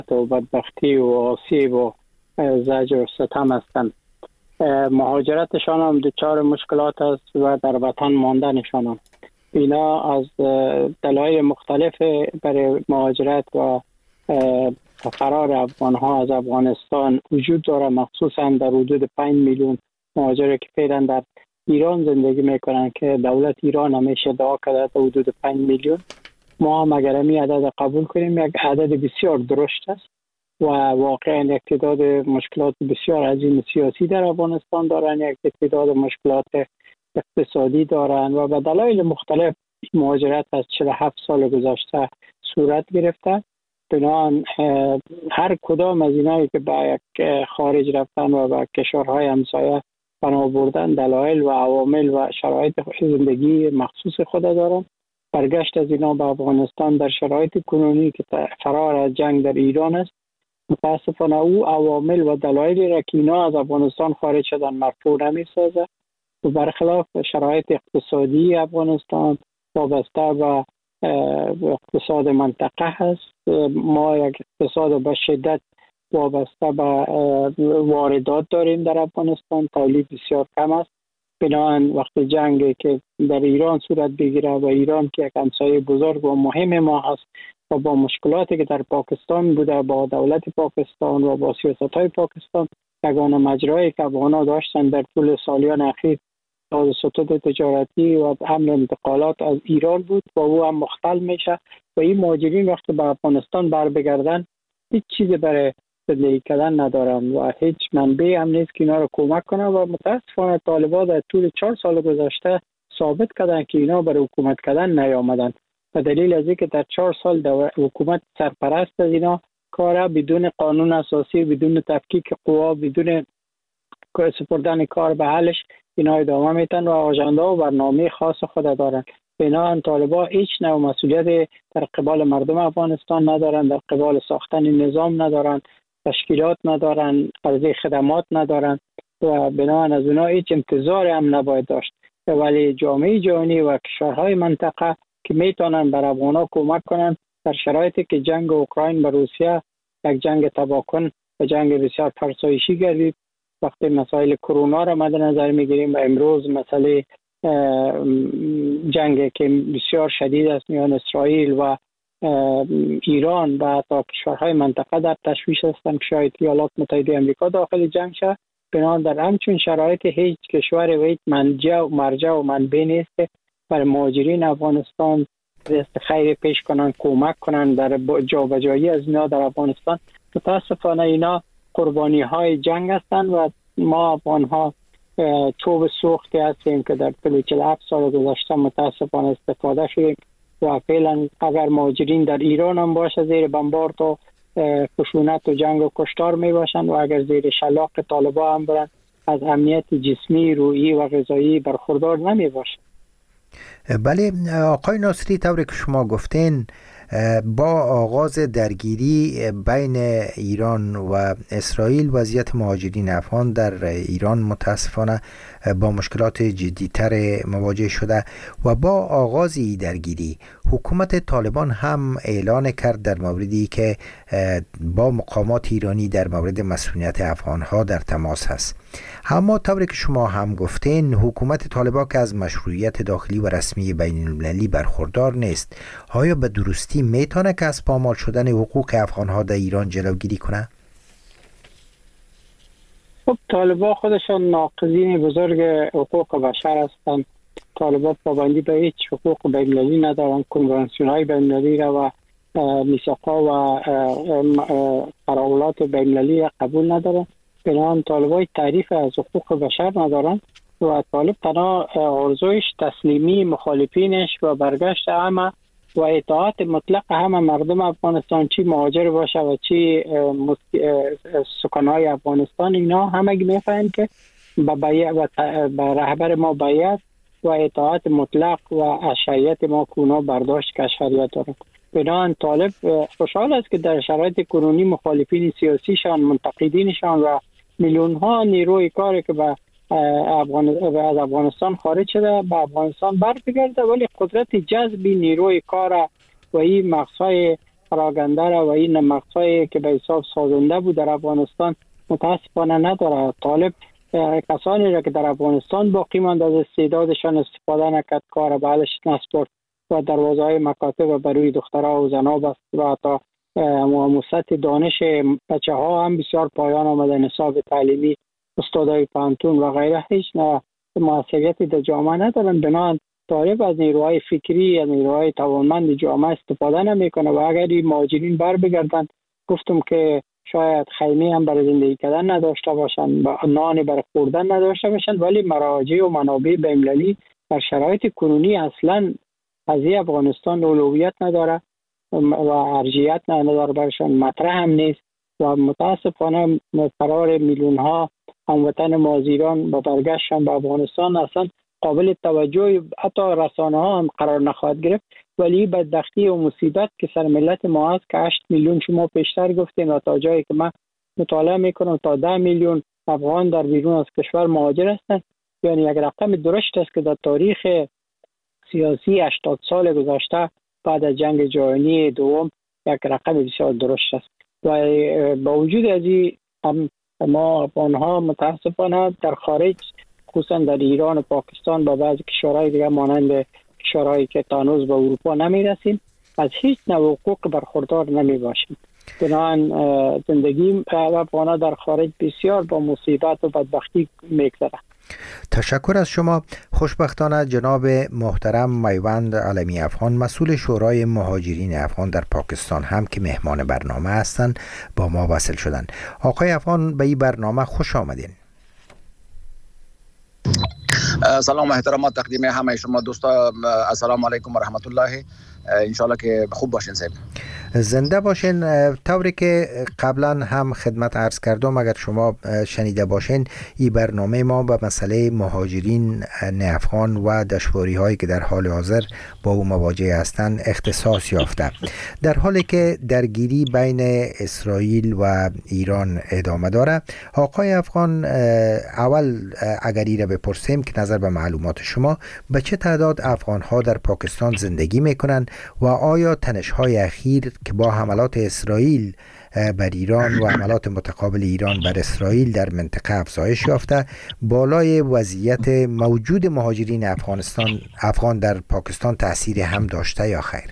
و بدبختی و آسیب و زجر و ستم هستند. مهاجرتشان هم دچار مشکلات است و در وطن ماندنشان هم. اینا از دلایل مختلف برای مهاجرت و فرار افغانها از افغانستان وجود داره، مخصوصا در حدود 5 میلیون مهاجر که فعلا در ایران زندگی میکنن که دولت ایران همیشه ادعا کرده در حدود 5 میلیون. ما هم اگر این عدد قبول کنیم یک عدد بسیار درشت است و واقعا یک تعداد مشکلات بسیار عظیم سیاسی در افغانستان دارن، یک تعداد مشکلات اقتصادی دارن و به دلایل مختلف مهاجرت از 47 سال گذشته صورت گرفته. بنابراین هر کدام از اینایی که به یک خارج رفتن و به کشورهای همسایه پناه بردن دلایل و عوامل و شرایط زندگی مخصوص خود دارند. برگشت از اینا به افغانستان در شرایط کنونی که فرار از جنگ در ایران است، متاسفانه او عوامل و دلایلی را که اینا از افغانستان خارج شدن مرفوع نمی‌سازد و برخلاف شرایط اقتصادی افغانستان وابسته به اقتصاد منطقه هست. ما یک اقتصاد به شدت وابسته به واردات داریم در افغانستان، تولید بسیار کم است. بنابراین وقتی جنگی که در ایران صورت بگیره و ایران که یک همسایه بزرگ و مهم ما هست و با مشکلاتی که در پاکستان بوده با دولت پاکستان و با سیاست‌های پاکستان، یگانه مجرایی که افغان‌ها داشتن در طول سالیان اخیر سطوح تجارتی و حمل انتقالات از ایران بود و او هم مختل میشه و این مهاجرین وقتی به افغانستان بر بگردن هیچ چیزی برای زندگی کردن ندارن و هیچ منبعی هم نیست که اینا رو کمک کنه و متاسفانه طالبان در طول 4 سال گذشته ثابت کردن که اینا برای حکومت کردن نیامدن. به دلیل از اینکه در 4 سال حکومت سرپرست از اینا کار بدون قانون اساسی، بدون تفکیک قوا، بدون سپردن کار به حلش اینا ادامه میتن و آژانده و برنامه خاص خود دارن. بنابراین طالبان هیچ نوع مسئولیت در قبال مردم افغانستان ندارن، در قبال ساختن نظام ندارن، تشکیلات ندارن، عرضه خدمات ندارن و بنابراین از اونا هیچ انتظار هم نباید داشت. ولی جامعه جهانی و کشورهای منطقه که میتونن بر افغان‌ها کمک کنن در شرایطی که جنگ اوکراین با روسیه یک جنگ تباکن و جنگ بسیار فرسایشی گردید، وقتی مسائل کرونا را مد نظر میگیریم و امروز مسئله جنگ که بسیار شدید است میان اسرائیل و ایران و حتی کشورهای منطقه در تشویش هستند که شاید ایالات متحده آمریکا داخل جنگ شد. بنابراین در همچون شرایط هیچ کشور و هیچ مرجع و منبع نیست که برای مهاجرین افغانستان دست خیر پیش کنن، کمک کنن در جابجایی از اینا در افغانستان. متاسفانه اینا قربانی های جنگ هستند و ما افغان‌ها چوب سوختی هستیم که در طول 47 سال گذشته متاسفانه استفاده شدیم و فعلا اگر مهاجرین در ایران هم باشه زیر بمبارد و خشونت و جنگ و کشتار می باشند و اگر زیر شلاق طالبان هم برن از امنیت جسمی، روحی و غذایی برخوردار نمی باشند. بله آقای ناصری، طوری که شما گفتین با آغاز درگیری بین ایران و اسرائیل وضعیت مهاجرین افغان در ایران متاسفانه با مشکلات جدی‌تر مواجه شده و با آغاز این درگیری حکومت طالبان هم اعلان کرد در موردی که با مقامات ایرانی در مورد مسئولیت افغانها در تماس هست. اما طوری که شما هم گفتین حکومت طالبان که از مشروعیت داخلی و رسمی بین المللی برخوردار نیست، آیا به درستی میتونه که از پامال شدن حقوق افغانها در ایران جلوگیری کنه؟ خب طالبان خودشان ناقضین بزرگ حقوق بشر هستند. طالبان پابندی به هیچ حقوق بین المللی ندارند، کنوانسیون های بین المللی را و میثاق‌ها و قراردادات بین المللی قبول ندارند. بنابراین طالبان تعریف از حقوق بشر ندارند و طالب تنها آرزویش تسلیمی مخالفینش و برگشت همه و اطاعت مطلق همه مردم افغانستان، چی مهاجر باشه و چی سکانهای افغانستان، اینا همگی میفهمند که به رهبر ما بیعت و اطاعت مطلق و اشریت ما کونا برداشت که اشریت دارند. بنابراین طالب خوشحال است که در شرایط کنونی مخالفین سیاسیشان، منتقدینشان و میلیون ها نیروی کاری که از افغانستان خارج شده به افغانستان برمیگرده، ولی قدرت جذب نیروی کار و این مغزهای پراگنده را و این مقطعی که به حساب سازنده بود در افغانستان متاسفانه نداره. طالب کسانی را که در افغانستان باقی ماند از استعدادشان استفاده نکرد، کار بعدش نسپرد و دروازه های مکاتب و بروی دخترها و زنها بست و حتی سطح دانش بچه ها هم بسیار پایان آمده. نصاب تعلیمی استادای پانتون و غیره هیچ نه موثریتی در جامعه ندارن. بنابراین طالب از نیروهای فکری از نیروهای توانمند جامعه استفاده نمیکنه و اگر این مهاجرین بر بگردن، گفتم که شاید خیمه هم برای زندگی کردن نداشته باشند، نان برای خوردن نداشته باشند، ولی مراجع و منابع بین‌المللی در شرایط کنونی اصلا قضیه افغانستان اولویت نداره و ارجحیت نداره، برشان مطرح هم نیست و متاسفانه قرار میلیون ها هموطن مازیران با برگشتن به افغانستان اصلا قابل توجه حتی رسانه ها هم قرار نخواهد گرفت. ولی بدبختی و مصیبت که سر ملت ما هست که 8 میلیون شما پیشتر گفتین و تا جایی که من مطالعه میکنم تا 10 میلیون افغان در بیرون از کشور مهاجر هستند. یعنی یک رقم درشت است که در تاریخ سیاسی 80 سال گذشته بعد از جنگ جهانی دوم یک رقم بسیار درشت است و با وجود از این ما افغان‌ها متاسفانه در خارج خصوصا در ایران و پاکستان با بعضی کشورهای دیگه مانند کشورهایی که تانوز به اروپا نمیرسیم از هیچ نوع حقوق برخوردار نمی باشیم. بنابراین زندگی افغان‌ها در خارج بسیار با مصیبت و بدبختی میگذره. تشکر از شما. خوشبختانه جناب محترم میوند علمی افغان مسئول شورای مهاجرین افغان در پاکستان هم که مهمان برنامه هستند با ما وصل شدند. آقای افغان به این برنامه خوش آمدین. سلام و احترامات تقدیم همه شما دوستا. السلام علیکم و رحمت الله. انشالله که خوب باشین صاحب. زنده باشین. طوری که قبلا هم خدمت عرض کردم اگر شما شنیده باشین این برنامه ما به مسئله مهاجرین افغان و دشواری هایی که در حال حاضر با او مواجه هستند اختصاص یافته. در حالی که درگیری بین اسرائیل و ایران ادامه داره، آقای افغان اول اگر این را بپرسیم که نظر به معلومات شما به چه تعداد افغان ها در پاکستان زندگی میکنند و آیا تنش های اخیر که با حملات اسرائیل بر ایران و حملات متقابل ایران بر اسرائیل در منطقه افزایش یافته بالای وضعیت موجود مهاجرین افغان در پاکستان تأثیر هم داشته یا خیر؟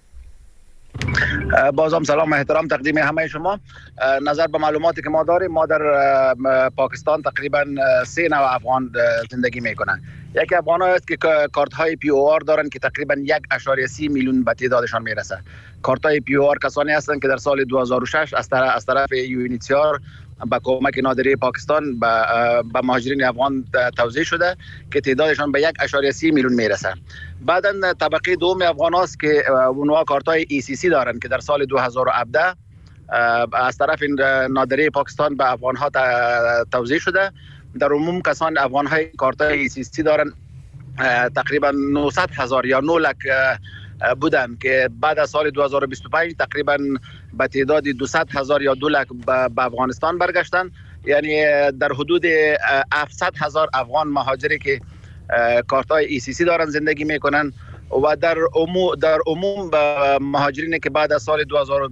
بازم سلام و احترام تقدیم همه شما. نظر به معلوماتی که ما داریم، ما در پاکستان تقریبا 3 نوع افغان زندگی میکنن. یکی افغان است که کارت های پی او آر دارن که تقریبا 1.3 میلیون به تعدادشان میرسه. کارت های پی او آر کسانی هستند که در سال 2006 از طرف یونیسیار با کمک نادره پاکستان به مهاجرین افغان توزیع شده که تعدادشان به 1.3 میلیون میرسه. بعداً طبقه دوم افغان است که اونها کارتای ای سی سی دارن که در سال 2017 از طرف نادره پاکستان به افغان ها توزیع شده. در عموم کسان افغان های کارتای ای سی سی دارن تقریبا 900,000 یا 9 لک بودن که بعد از سال 2025 تقریبا به تعداد 200,000 یا 2 لک به افغانستان برگشتن. یعنی در حدود 700,000 افغان مهاجری که کارتای ای سی سی دارن زندگی میکنن و در عموم مهاجرینی که بعد از سال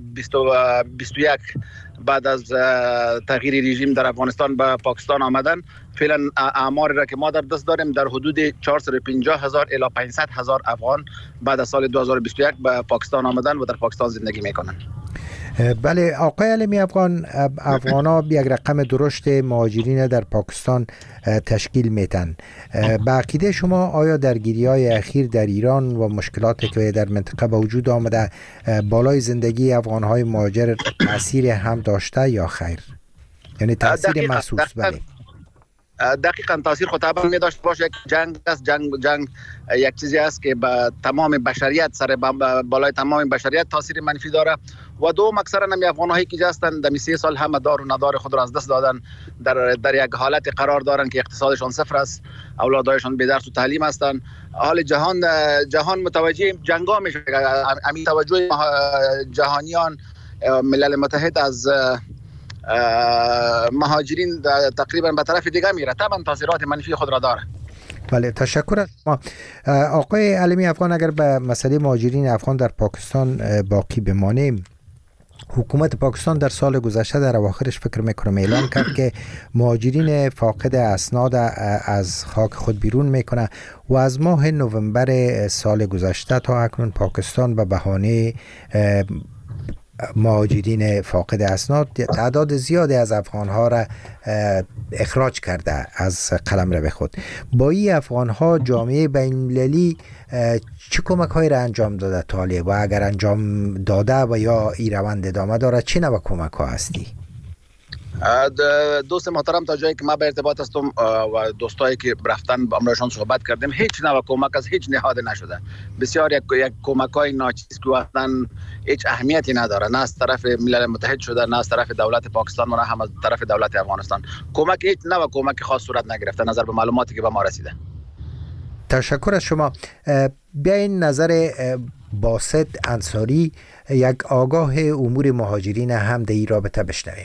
2021 بعد از تغییر رژیم در افغانستان به پاکستان آمدن، فعلا اعماری را که ما در دست داریم در حدود 450,000 الی 500,000 افغان بعد از سال 2021 به پاکستان آمدن و در پاکستان زندگی میکنن. بله آقای علمی افغان، افغانا یک رقم درشت مهاجرین در پاکستان تشکیل میتن. به عقیده شما آیا درگیری های اخیر در ایران و مشکلاتی که در منطقه به وجود آمده بالای زندگی افغان های مهاجر تاثیر هم داشته یا خیر؟ یعنی تاثیر محسوس؟ بله دقیقاً تاثیر خود طبعا می داشت باشه. جنگ است. جنگ یک چیزی است که به تمام بشریت سر بالای تمام بشریت تاثیر منفی داره و دوم اکثرا هم افغان‌هایی که هستند در 3 سال همه دار و ندار خود را از دست دادن، در یک حالت قرار دارن که اقتصادشان صفر است، اولادایشان به درس و تعلیم هستند. حال جهان متوجه جنگا میشه. همین توجه جهانیان ملل متحد از مهاجرین تقریبا به طرف دیگه میره، طبعا تاثیرات منفی خود را داره. بله تشکر از شما. آقای علمی افغان، اگر به مسئله مهاجرین افغان در پاکستان باقی بمانیم، حکومت پاکستان در سال گذشته در اواخرش فکر میکنم اعلام کرد که مهاجرین فاقد اسناد از خاک خود بیرون میکنه و از ماه نوامبر سال گذشته تا اکنون پاکستان به بهانه مهاجرین فاقد اسناد تعداد زیادی از افغانها را اخراج کرده از قلمرو خود. با این افغانها جامعه بین‌المللی چه کمک های را انجام داده تا حالی و اگر انجام داده و یا این روند ادامه داره چه نوع کمک ها هستی؟ دوست محترم، تا جایی که ما به ارتباط هستم و دوستایی که رفتن با امرشان صحبت کردیم، هیچ نوع کمک از هیچ نهاد نشده. بسیار یک کمک های ناچیز که اصلا هیچ اهمیتی نداره، نه از طرف ملل متحد شده، نه از طرف دولت پاکستان و نه هم از طرف دولت افغانستان. هیچ نوع کمک خاص صورت نگرفته نظر به معلوماتی که به ما رسیده. تشکر از شما. بیاین نظر باسط انصاری، یک آگاه امور مهاجرین هم در این رابطه بشنویم.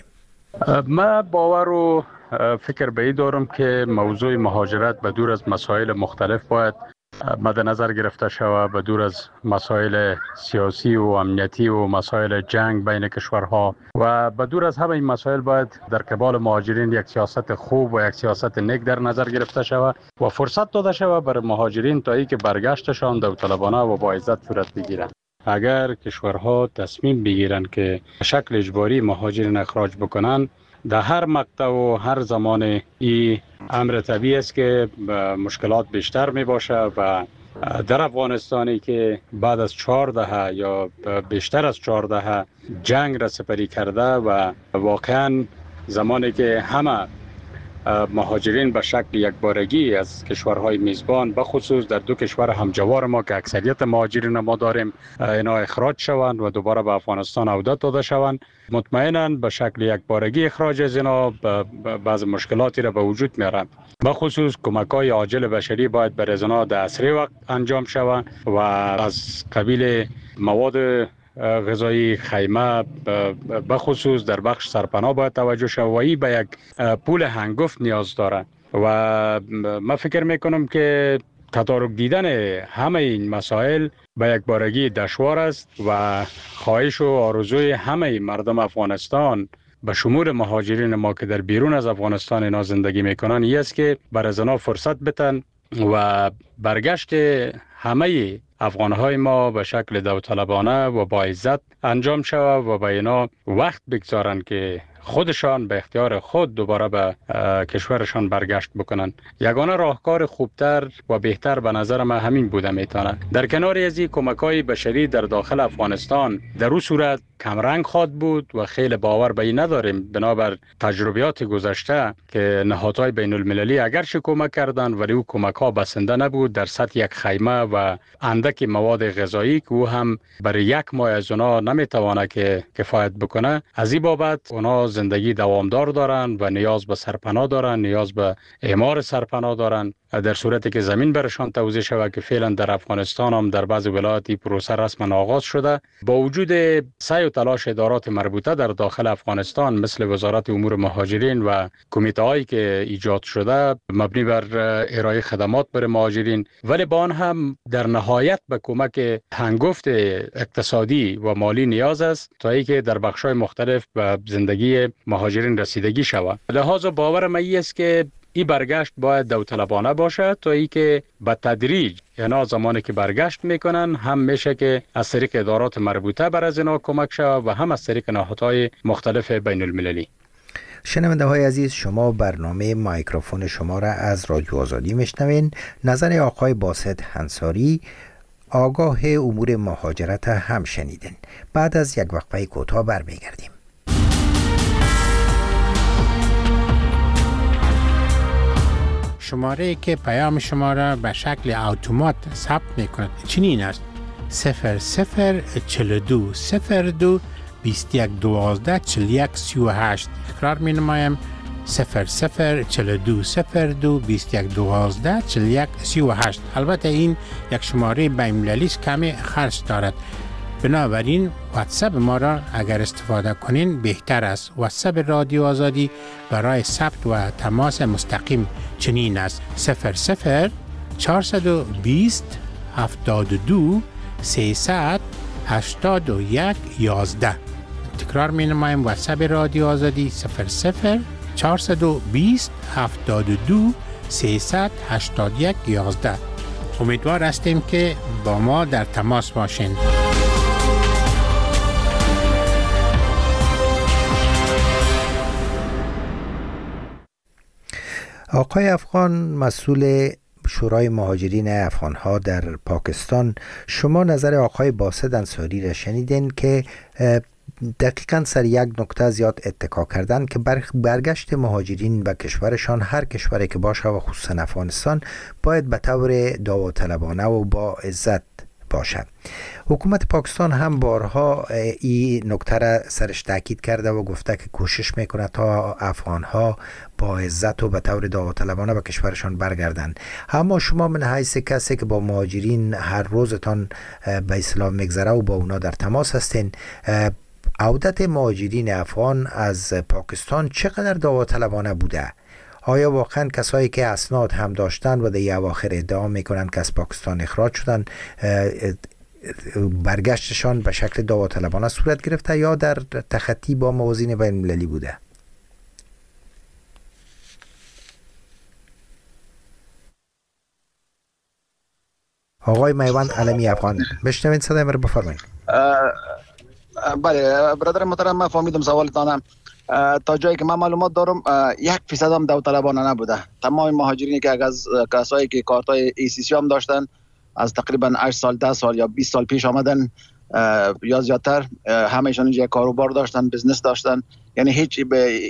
من باور و فکر به این دارم که موضوع مهاجرت به دور از مسائل مختلف باید مد نظر گرفته شود، به دور از مسائل سیاسی و امنیتی و مسائل جنگ بین کشورها و به دور از همه این مسائل باید در قبال مهاجرین یک سیاست خوب و یک سیاست نیک در نظر گرفته شود و فرصت داده شود برای مهاجرین تا اینکه برگشتشان داوطلبانه و با عزت صورت بگیرد. اگر کشورها تصمیم بگیرند که به شکل اجباری مهاجرین اخراج بکنند، در هر مقطع و هر زمان این امر طبیعی است که مشکلات بیشتر می باشه و در افغانستانی که بعد از 4 دهه یا بیشتر از 4 دهه جنگ را سپری کرده و واقعا زمانی که همه مهاجرین به شکل یکبارگی از کشورهای میزبان به خصوص در 2 کشور همجوار ما که اکثریت مهاجرین ما داریم اینا اخراج شوند و دوباره به افغانستان عودت داده شوند، مطمئنا به شکل یکبارگی اخراج از اینا بعض مشکلاتی را به وجود میارند. به خصوص کمک‌های عاجل بشری باید برای اینا در اسرع وقت انجام شود و از قبیل مواد غذایی، خیمه به خصوص در بخش سرپناه باید توجه شود و این به یک پول هنگفت نیاز داره و من فکر میکنم که تدارک دیدن همه این مسائل به یک بارگی دشوار است و خواهش و آرزوی همه مردم افغانستان به شمول مهاجرین ما که در بیرون از افغانستان اینا زندگی میکنن این است که برای اینا فرصت بتن و برگشت همه افغانهای ما به شکل داوطلبانه و با عزت انجام شود و به اینا وقت بگذارن که خودشان به اختیار خود دوباره به کشورشان برگشت بکنن. یگانه راهکار خوبتر و بهتر به نظر من همین بوده میتونه. در کنار از این کمک‌های بشری در داخل افغانستان در اون صورت کمرنگ خواهد بود و خیلی باور به این نداریم بنابر تجربیات گذشته که نهادهای بین المللی اگرچه کمک کردند ولی او کمک‌ها بسنده نبود در سطح یک خیمه و اندک مواد غذایی که او هم برای 1 ماه از اونا نمیتوانه که کفایت بکنه. از این بابت اونا زندگی دوامدار دارن و نیاز به سرپناه دارن، نیاز به اعمار سرپناه دارن. در صورتی که زمین برشان توزیع شود که فعلا در افغانستان هم در بعض ولایات پروسه رسما آغاز شده، با وجود سعی و تلاش ادارات مربوطه در داخل افغانستان مثل وزارت امور مهاجرین و کمیته‌هایی که ایجاد شده مبنی بر ارائه خدمات برای مهاجرین، ولی با آن هم در نهایت به کمک هنگفت اقتصادی و مالی نیاز است تا اینکه در بخش‌های مختلف به زندگی مهاجرین رسیدگی شود. لذا باور من است که این برگشت باید داوطلبانه باشه تا اینکه به تدریج اینا زمانی که برگشت میکنن هم میشه که از طریق ادارات مربوطه بر از اینا کمک شود و هم از طریق نهادهای مختلف بین المللی. شنونده های عزیز، شما برنامه مایکروفون شما را از رادیو آزادی میشنوین. نظر آقای باسط انصاری، آگاه امور مهاجرت هم شنیدین. بعد از یک وقفه کوتاه برمیگردیم. شماره که پیام شما را به شکل اتومات ثبت میکند چنین است: 0042 02 21 12 41 38. تکرار می نمایم: 0042 02 21 12 41 38. البته این یک شماره بین‌المللی است، کمی خرج دارد، بنابراین واتساپ ما را اگر استفاده کنین بهتر است. واتساپ رادیو آزادی برای ثبت و تماس مستقیم چنین است: 00 420 72 300 81 11. تکرار می نمایم. واتساپ رادیو آزادی 00 420 72 381 11. امیدوار هستیم که با ما در تماس باشین. آقای افغان، مسئول شورای مهاجرین افغان‌ها در پاکستان، شما نظر آقای باسط انصاری را شنیدین که دقیقاً سر یک نکته زیاد اتکا کردن که برگشت مهاجرین به کشورشان، هر کشوری که باشه و خصوصا افغانستان، باید به طور داوطلبانه و با عزت باشد. حکومت پاکستان هم بارها این نکته را سرش تاکید کرده و گفته که کوشش میکنه تا افغانها با عزت و به طور داوطلبانه به کشورشان برگردند. اما شما من حیث کسی که با مهاجرین هر روزتان به اصطلاح میگذره و با اونا در تماس هستین، عودت مهاجرین افغان از پاکستان چقدر داوطلبانه بوده؟ آیا واقعا کسایی که اسناد هم داشتن و در اواخر ادعا میکنن که از پاکستان اخراج شدن، برگشتشان به شکل داوطلبانه صورت گرفته یا در تخطی با موازین بین المللی بوده؟ آقای میوند علمی افغان، بشنوین صدای من رو بفرمایید. بله برادر محترم، من فهمیدم سوالتان. تا جایی که من معلومات دارم 1% هم داوطلبانه نبوده. تمام مهاجرینی که از کسایی که کارتای ECC هم داشتن از تقریبا 8 سال 10 سال یا 20 سال پیش آمدن یا زیادتر، همه‌شون اینجا کاروبار داشتن، بزنس داشتن، یعنی هیچ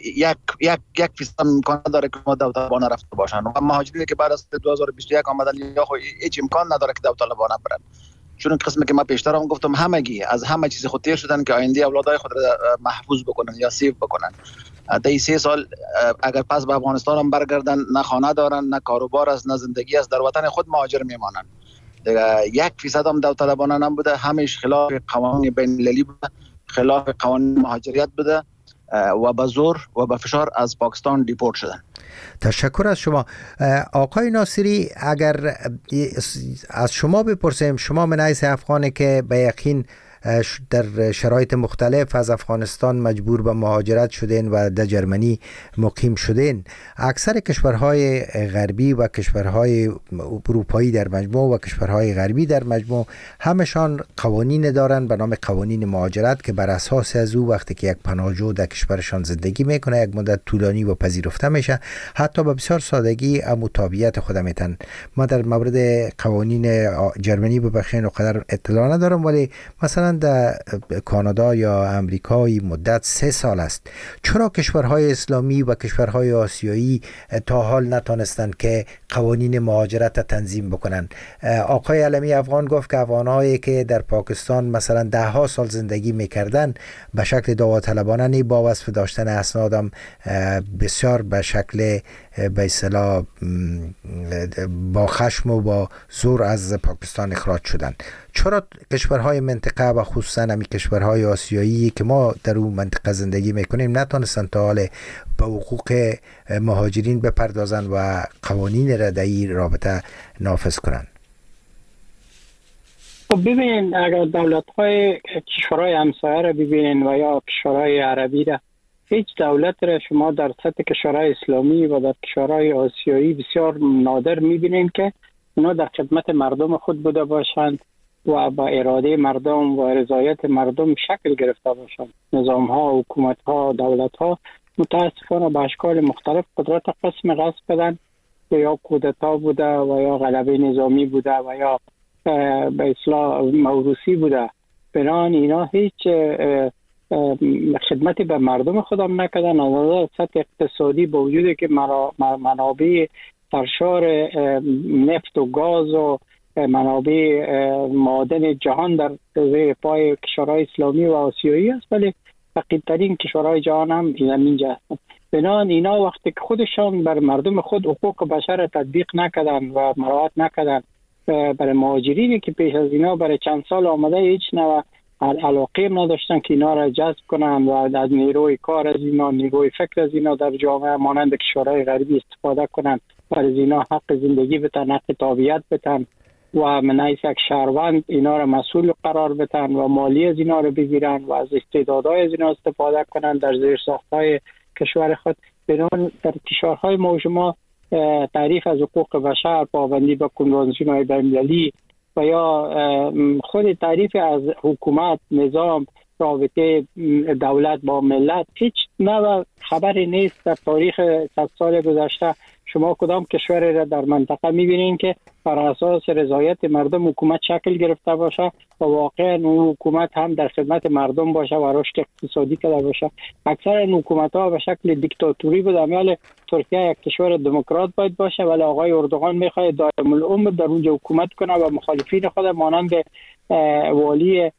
یک فیصد امکان نداره که ما داوطلبانه رفته باشن. و مهاجرینی که بعد از 2021 آمدن یا هیچ امکان نداره که داوطلبانه برن، چون قسمی که ما پیشتر هم گفتم همگی از همه چیز خود تیر شدن که آینده اولادای خود را محفوظ بکنن یا سیو بکنن. در 3 سال اگر پس به افغانستان هم برگردن، نه خانه دارن، نه کاروبار است، نه زندگی است، در وطن خود مهاجر میمانن. دیگه 1% هم داوطلبانه نبوده، همش خلاف قوانین بین المللی بوده، خلاف قوانین مهاجریت بوده و به زور و به فشار از پاکستان دیپورت شدن. تشکر از شما. آقای ناصری، اگر از شما بپرسیم، شما من حیث افغانی که به یقین در شرایط مختلف از افغانستان مجبور به مهاجرت شدین و در جرمنی مقیم شدین، اکثر کشورهای غربی و کشورهای اروپایی در مجموع و کشورهای غربی در مجموع همشان قوانین دارن به نام قوانین مهاجرت که بر اساس از او وقتی که یک پناهجو در کشورشان زندگی میکنه یک مدت طولانی و پذیرفته میشه، حتی به بسیار سادگی تابعیت خود میتن. ما در مورد قوانین جرمنی ببخشید و قدر اطلاع ندارم، ولی مثلا در کانادا یا امریکای مدت 3 سال است. چرا کشورهای اسلامی و کشورهای آسیایی تا حال نتونستند که قوانین مهاجرت تنظیم بکنن؟ آقای علمی افغان گفت که افغانایی که در پاکستان مثلا 10 سال زندگی میکردن به شکل داوطلبانه با وصف داشتن اسنادم بسیار به شکل به اصطلاح با خشم و با زور از پاکستان اخراج شدن. چرا کشورهای منطقه و خصوصا همی کشورهای آسیایی که ما در اون منطقه زندگی میکنیم نتونستن تا حال به حقوق مهاجرین بپردازن و قوانین را در این رابطه نافذ کنن؟ ببینید، اگر دولت‌های کشورهای همسایه را ببینید و یا کشورهای عربی را، هیچ دولت را شما در سطح کشورهای اسلامی و در کشورهای آسیایی بسیار نادر می‌بینید که اونا در خدمت مردم خود بوده باشند و با اراده مردم و رضایت مردم شکل گرفته باشند. نظام‌ها، حکومت‌ها، دولت‌ها متاسفانه به اشکال مختلف قدرت قسم غصب کردن، یا کودتا بوده و یا غلبه نظامی بوده و یا به اصطلاح موروثی بوده. بنابراین اینا هیچ خدمتی به مردم خودم نکردن. از سطح اقتصادی با وجودی که منابع سرشار نفت و گاز و منابع معادن جهان در زیر پای کشورهای اسلامی و آسیایی است، ولی فقیرترین کشورهای جهان هم اینجا هستند. بنابراین اینا وقتی که خودشان بر مردم خود حقوق بشر تطبیق نکردن و مراعات نکردن، برای مهاجرینی که پیش از اینا برای چند سال آمده هیچ نوع علاقه نداشتن که اینا را جذب کنن و از نیروی کار از اینا، نیروی فکر از اینا در جامعه مانند کشورهای غربی استفاده کنن و از اینا حق زندگی بتن، حق تابعیت بتن و من حیث یک شهروند اینا را مسئول قرار بدن و مالی از اینا را بگیرن و از استعدادهای از اینا استفاده کنن در زیر ساختهای کشور خود. بنابراین در کشورهای ما شما تعریف از حقوق بشر، پابندی به کنوانسیون‌های بین‌المللی و یا خود تعریف از حکومت، نظام، رابطه دولت با ملت هیچ نوع خبری نیست. در تاریخ 100 سال گذشته شما کدام کشوری را در منطقه می‌بینید که بر اساس رضایت مردم حکومت شکل گرفته باشه و واقعا اون حکومت هم در خدمت مردم باشه و رشد اقتصادی کرده باشه؟ اکثر این حکومت‌ها به شکل دیکتاتوری بود. امیال ترکیه یک کشور دموکرات باید باشه، ولی آقای اردوغان می‌خواد دائم العمر در اونجا حکومت کنه و مخالفین خود مانند والی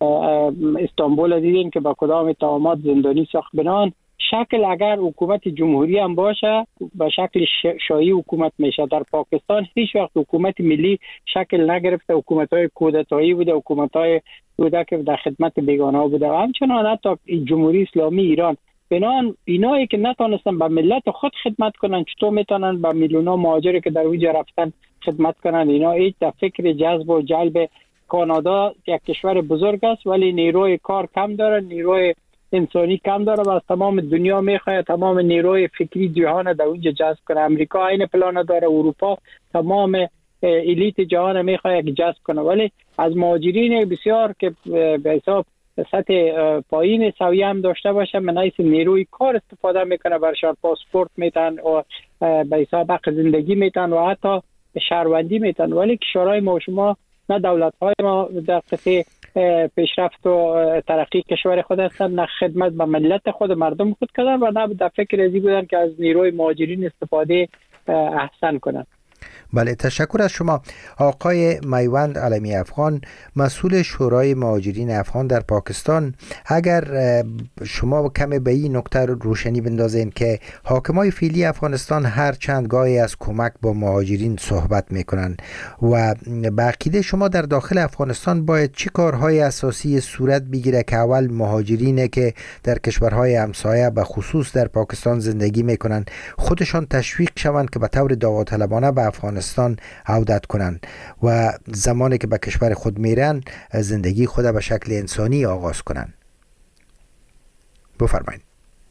استانبول دیدین که با کدام اتهامات زندانی ساخت. بنان شکل اگر حکومت جمهوری هم باشه به شکل شاهی حکومت میشه. در پاکستان هیچ وقت حکومت ملی شکل نگرفته، حکومت‌های کودتایی بوده، حکومت‌های بوده که در خدمت بیگانه بوده و همچنان حتی جمهوری اسلامی ایران. بنان اینایی که نتونستن به ملت خود خدمت کنن چطور میتونن به میلیون‌ها مهاجری که در اونجا رفتن خدمت کنن؟ اینا هیچ در فکر جذب و جلب. کانادا یک کشور بزرگ است ولی نیروی کار کم داره، نیروی انسانی کم داره و از تمام دنیا میخواد تمام نیروی فکری جهان در اونجا جذب کنه. امریکا این پلان داره، اروپا تمام الیت جهان میخواد جذب کنه، ولی از مهاجرین بسیار که به حساب سطح پایین سویه هم داشته باشه من حیث نیروی کار استفاده میکنه، برشان پاسپورت میتن و به حساب حق زندگی میتن و حتی شهروندی میتن. ولی کشورهای ما شما نه دولت‌های ما در قطع پیشرفت و ترقی کشور خود هستند، نه خدمت به ملت خود مردم خود کردن و نه در فکر ازی بودن که از نیروی مهاجرین استفاده احسن کنند. بله، تشکر از شما. آقای میوند علمی افغان، مسئول شورای مهاجرین افغان در پاکستان، اگر شما کمی به این نکته روشنی بندازین که حاکمای فعلی افغانستان هر چند گاهی از کمک با مهاجرین صحبت میکنن و به عقیده شما در داخل افغانستان باید چه کارهای اساسی صورت بگیره که اول مهاجرین که در کشورهای همسایه به خصوص در پاکستان زندگی میکنن خودشان تشویق شوند که به طور داوطلبانه به افغانستان عودت کنند و زمانی که به کشور خود میرن زندگی خود به شکل انسانی آغاز کنند؟ بفرمایید.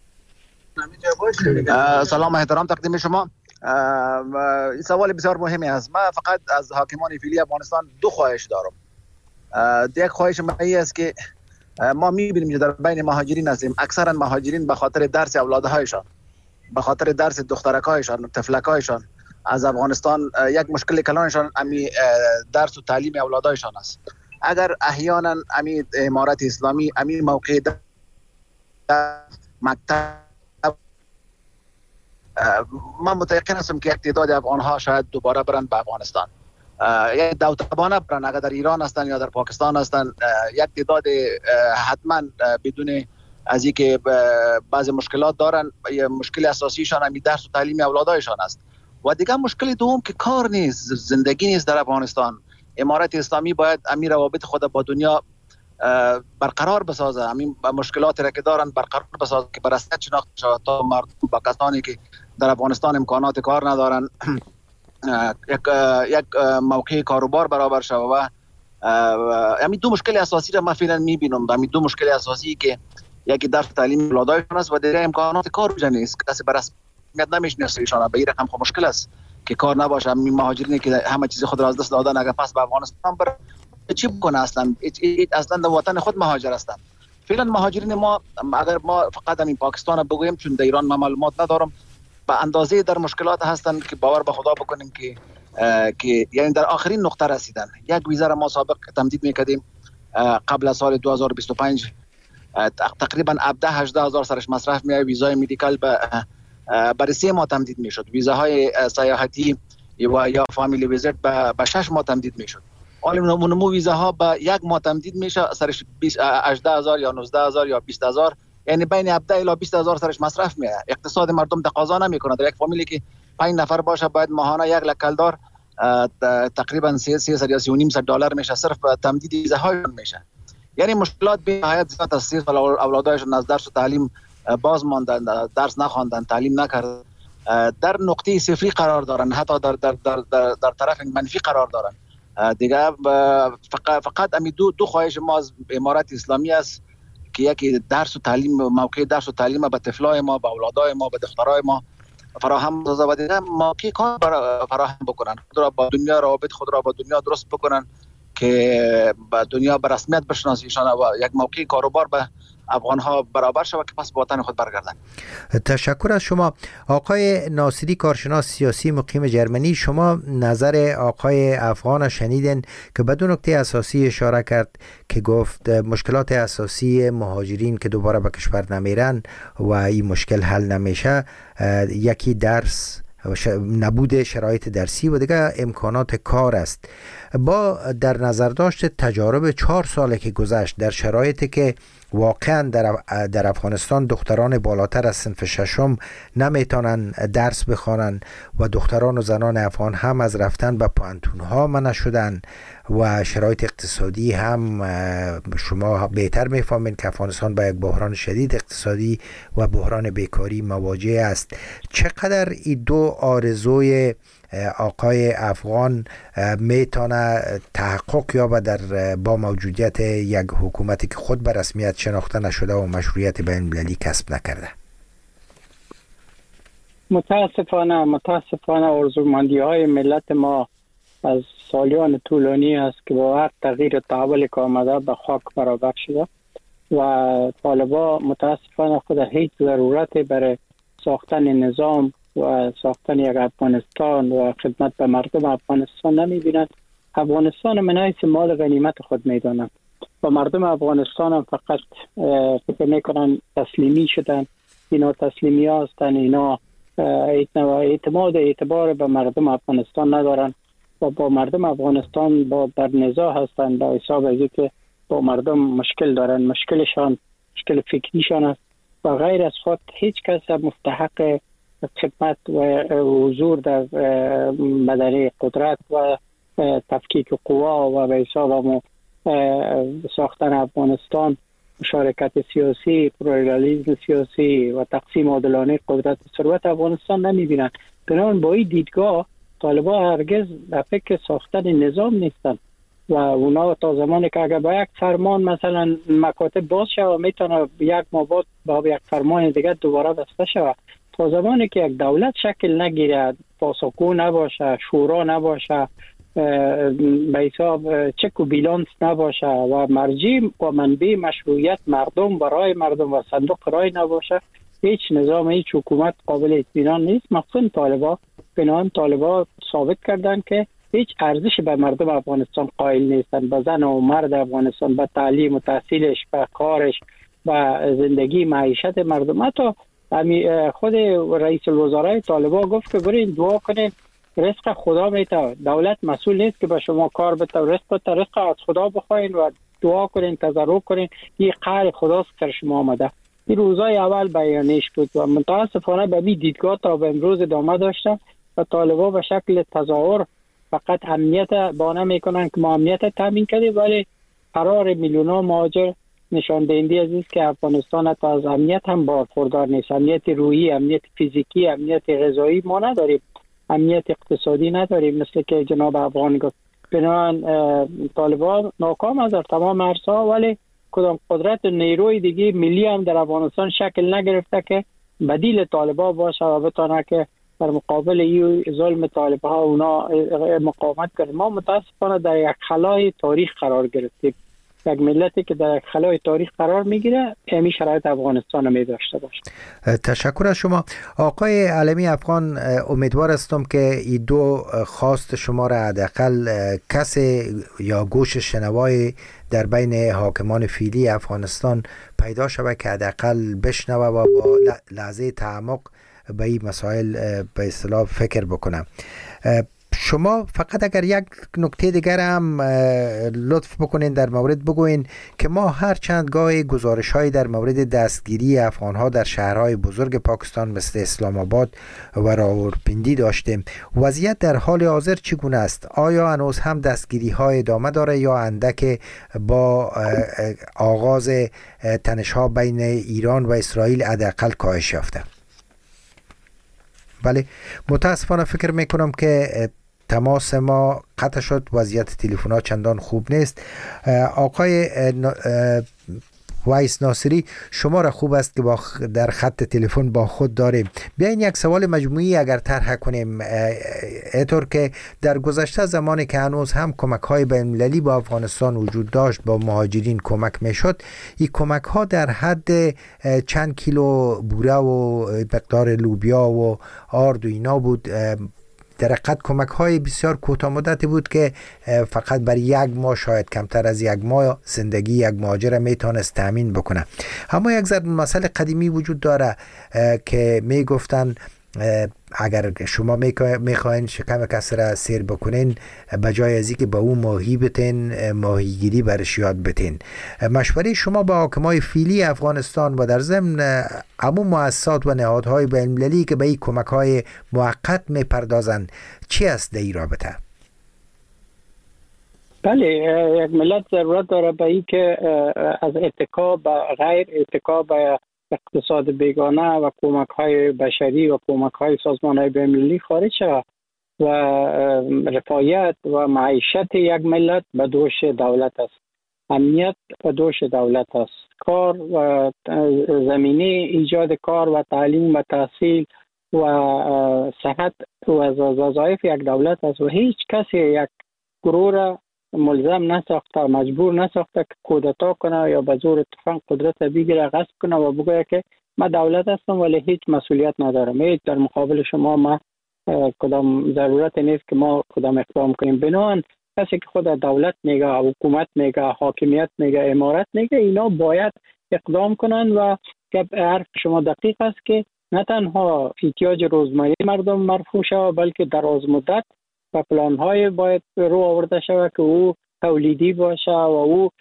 سلام احترام تقدیم شما. این سوال بسیار مهمی است. من فقط از حاکمان فعلی افغانستان دو خواهش دارم. یک خواهش من است که ما میبینیم که در بین مهاجرین هستیم، اکثرا مهاجرین به خاطر درس اولادهایشان، به خاطر درس دخترکایشان، تفلکایشان از افغانستان یک مشکل کلانشان امی درس و تعلیم اولادایشان است. اگر احیانا امی امارت اسلامی امی موقع مکتب، من متأکد هستم که یک تعداد افغانها شاید دوباره برن به افغانستان، یک داوطلبانه برن. اگر در ایران هستن یا در پاکستان هستن یک تعداد حتما بدون از اینکه بعضی مشکلات دارن، مشکل اساسیشان همین درس و تعلیم اولادایشان است. و دیگه مشکل دوم که کار نیست، زندگی نیست در افغانستان. امارت اسلامی باید امیر روابط خود با دنیا برقرار بسازه، همین مشکلاتی را که دارن برقرار بسازه که بر اساس شناخته شود تا مردم با کسانی که در افغانستان امکانات کار ندارن یک موقع کاروبار برابر شود. و همین دو مشکل اساسی را من فعلا میبینم. همین دو مشکل اساسی که یکی درس تعلیم اولادایشان است و دیگه امکانات کار نیست. کسی بر میاد نمیشناسه ایشان. به این رقم خب مشکل است که کار نباشه. همین مهاجرینی که همه چیز خود را از دست دادن اگر پس به افغانستان بر چی بکنه؟ اصلا در وطن خود مهاجر هستن. فعلا مهاجرین ما اگر ما فقط همین پاکستان بگویم، چون در ایران معلومات ندارم، به اندازه در مشکلات هستن که باور به خدا بکنیم که یعنی در آخرین نقطه رسیدن. یک ویزا را ما سابق تمدید میکردیم قبل از سال 2025 تقریبا 17-18 هزار سرش مصرف میاد. ویزای مدیکال برای 3 ماه تمدید میشد. ویزاهای سیاحتی و یا فامیلی ویزیت به 6 ماه تمدید میشد. حالا نمو ویزاها به 1 ماه تمدید میشه، سرش 18,000 یا 19,000 یا 20,000، یعنی بین 17 الی 20,000 سرش مصرف میاد. اقتصاد مردم تقاضا نمیکنه. در یک فامیلی که 5 نفر باشه باید ماهانه 1 لک کلدار تقریبا 300 یا 3.5 دلار میشه صرف تمدید ویزاهایشون میشه. یعنی مشکلات به نهایت زیاد است. اولادایشون از درس و تعلیم باز ماندن، درس نخواندن، تعلیم نکردن، در نقطه صفری قرار دارن، حتی در طرف منفی قرار دارن. دیگه فقط امی دو خواهش ما از امارت اسلامی است که یکی درس و تعلیم، موقع درس و تعلیم به طفلای ما، به اولادای ما، به دخترای ما فراهم سازه و دیگه موقع کار فراهم بکنن، خود را با دنیا، روابط خود را با دنیا درست بکنن که به دنیا به رسمیت بشناسیشان و یک موقع کاروبار به افغان ها برابر شود که پس به وطن خود برگردن. تشکر از شما. آقای ناصری، کارشناس سیاسی مقیم جرمنی، شما نظر آقای افغان شنیدین که به دو نکته اساسی اشاره کرد که گفت مشکلات اساسی مهاجرین که دوباره به کشور نمیرن و این مشکل حل نمیشه، یکی درس، نبود شرایط درسی و دیگه امکانات کار است. با در نظر داشت تجارب 4 ساله که گذشت در شرایطی که واقعا در افغانستان دختران بالاتر از صنف 6 نمیتونن درس بخوانن و دختران و زنان افغان هم از رفتن به پوانتون ها منع شدن و شرایط اقتصادی هم شما بهتر میفهمین که افغانستان با یک بحران شدید اقتصادی و بحران بیکاری مواجه است. چقدر این دو آرزوی آقای افغان میتونه تحقق یابه در با موجودیت یک حکومتی که خود به رسمیت شناخته نشده و مشروعیت بین المللی کسب نکرده؟ متاسفانه آرزومندی های ملت ما از سالیان طولانی است که با هر تغییر تحول که آمده به خاک برابر شده و طالبان متاسفانه خود هیچ ضرورتی برای ساختن نظام و ساختن یک افغانستان و خدمت به مردم افغانستان نمی بینند. افغانستان من حیث مال غنیمت خود می دانند و مردم افغانستان هم فقط فکر می کنند تسلیمی شدن. اینا تسلیمی هستند، اینا اعتبار به مردم افغانستان ندارند و با مردم افغانستان با در نزاع هستند به حساب از که با مردم مشکل دارند. مشکلشان مشکل فکریشان است و غیر از خود هیچ کس مستحق خدمت و حضور در مدنی قدرت و تفکیک قوا و به حساب ساختن افغانستان، مشارکت سیاسی، پلورالیسم سیاسی و تقسیم عادلانه قدرت ثروت افغانستان نمی‌بینند. بنابراین با این دیدگاه طالبان هرگز در فکر ساختن نظام نیستند و اونا تا زمانی که اگر با یک فرمان مثلا مکاتب باز شود میتونه یک ماه بعد با یک فرمان دیگه دوباره بسته شود، تا زمانی که یک دولت شکل نگیره، پاسخگو نباشه، شورا نباشه، به حساب چک و بیلانس نباشه و مرجع و منبع مشروعیت مردم برای مردم و صندوق رای نباشه، هیچ نظام، هیچ حکومت قابل اطمینان نیست. مخصوصا طالبان ثابت کردن که هیچ ارزش به مردم افغانستان قائل نیستن، به زن و مرد افغانستان، به تعلیم و تحصیلش، به کارش، به زندگی معیشت مردم. حتی خود رئیس الوزراء طالبان گفت که برین دعا کنین، رزق خدا میته، دولت مسئول نیست که به شما کار بده، رزق از خدا بخواین و دعا کنین، تضرع کنین، این قهر خداست که شما آمده. این روزای اول بیانیش بود و متاسفانه به می دیدگاه تا به امروز ادامه داشتن و طالبان به شکل تظاهر فقط امنیت بانه میکنن که ما امنیت تامین کردیم، ولی قرار میلیون‌ها مهاجر نشان دهنده از است که افغانستان حتی از امنیت هم برخوردار نیست. امنیت روحی، امنیت فیزیکی، امنیت غذایی ما نداریم، امنیت اقتصادی نداریم مثل که جناب افغان گفت. بنابراین طالبان ناکام از در تمام عرصه‌ها، ولی کدام قدرت نیروی دیگه ملی هم در افغانستان شکل نگرفته که بدیل طالبان باشه و بتونه که در مقابل این ظلم طالبان اونا مقاومت کنه. ما متاسفانه در یک خلای تاریخ قرار گرفتیم. یک ملتی که در خلای تاریخ قرار میگیره همین شرایط افغانستان می داشته باشه. تشکر از شما آقای علمی افغان. امیدوار هستم که این دو خواست شما را حداقل کسی یا گوش شنوای در بین حاکمان فعلی افغانستان پیدا شود که حداقل بشنوه و با لحظه تعمق به این مسائل به اصطلاح فکر بکنم. شما فقط اگر یک نکته دیگر هم لطف بکنین در مورد بگوین که ما هر چند گاهی گزارش هایی در مورد دستگیری افغان ها در شهرهای بزرگ پاکستان مثل اسلام آباد و راولپیندی داشتیم. وضعیت در حال حاضر چگونه است؟ آیا هنوز هم دستگیری های ادامه داره یا اندک با آغاز تنش ها بین ایران و اسرائیل حداقل کاهش یافته؟ بله، متاسفانه فکر میکنم که تماس ما قطع شد، وضعیت تلفن ها چندان خوب نیست. آقای وایس ناصری، شما را خوب است که در خط تلفن با خود داریم. بیاین یک سوال مجموعی اگر طرح کنیم، اینطور که در گذشته زمانی که هنوز هم کمک های بین‌المللی با افغانستان وجود داشت، با مهاجرین کمک میشد، این کمک ها در حد چند کیلو بوره و مقدار لوبیا و آرد و اینا بود. در حقیقت کمک های بسیار کوتاه مدتی بود که فقط برای یک ماه، شاید کمتر از یک ماه، زندگی یک مهاجر میتونست تامین بکنه. اما یک ضرب مسئله قدیمی وجود داره که میگفتن اگر شما میخواین شکم کس را سیر بکنین، بجای از اینکه با اون ماهی بتین، ماهیگیری برش یاد بتین. مشوره شما با حاکمای فعلی افغانستان و در ضمن عموم مؤسسات و نهادهای بین‌المللی که به این کمک‌های موقت میپردازند چی است در این رابطه؟ بله، یک ملت ضرورت داره به این که از اتکا به غیر اتکا به اقتصاد بیگانه و کمک‌های بشری و کمک‌های سازمان‌های بین‌المللی خارج شود و رفاهیت و معیشت یک ملت به دوش دولت است. امنیت به دوش دولت است. کار و زمینه ایجاد کار و تعلیم و تحصیل و صحت و وظایف یک دولت است و هیچ کسی یک گروه را ملزم نساخته، مجبور نساخته که کودتا کنه یا به زور تفنگ قدرت بگیره، غصب کنه و بگه که ما دولت هستم ولی هیچ مسئولیت ندارم. هیچ در مقابل شما ما کدام ضرورت نیست که ما کدام اقدام کنیم. بنابراین کسی که خود دولت میگه، حکومت میگه، حاکمیت میگه، امارت میگه، اینا باید اقدام کنن و حرف شما دقیق است که نه تنها احتیاج روزمره مردم مرفوع شود بلکه دراز مدت و پلان‌های باید رو آورده شود که او تولیدی باشه و او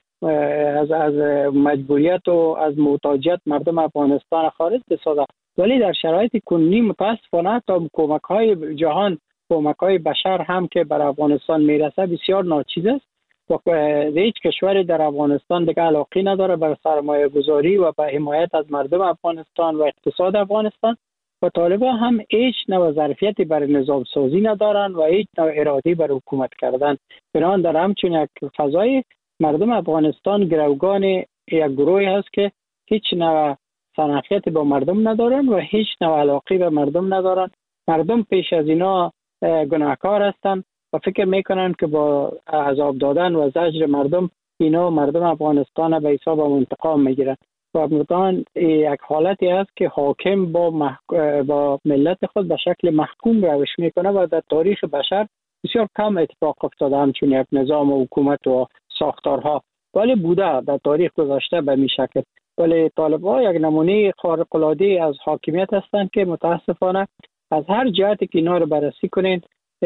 از مجبوریت و از محتاجیت مردم افغانستان خارج بسازه. ولی در شرایط کنونی متاسفانه تا کمک‌های جهان، کمک‌های بشر هم که بر افغانستان میرسه بسیار ناچیز است و هیچ کشوری در افغانستان دیگه علاقه نداره بر سرمایه گذاری و به حمایت از مردم افغانستان و اقتصاد افغانستان و طالبان هم هیچ نوع ظرفیتی بر نظام سازی ندارن و هیچ نوع ارادی بر حکومت کردن. بنابراین در همچون یک فضای مردم افغانستان گروگان یک گروهی هست که هیچ نوع صلاحیتی با مردم ندارن و هیچ نوع علاقه به مردم ندارن. مردم پیش از اینا گناهکار هستند و فکر میکنن که با عذاب دادن و زجر مردم مردم افغانستان به حساب انتقام میگیرن و مردان یک حالتی است که حاکم با ملت خود به شکل محکوم روش میکنه و در تاریخ بشر بسیار کم اتفاق افتاده همچون یک نظام و حکومت و ساختارها، ولی بوده در تاریخ گذشته به می شکل. ولی طالبان یک نمونه خارق العاده از حاکمیت هستند که متاسفانه از هر جهتی که اینا رو بررسی کنین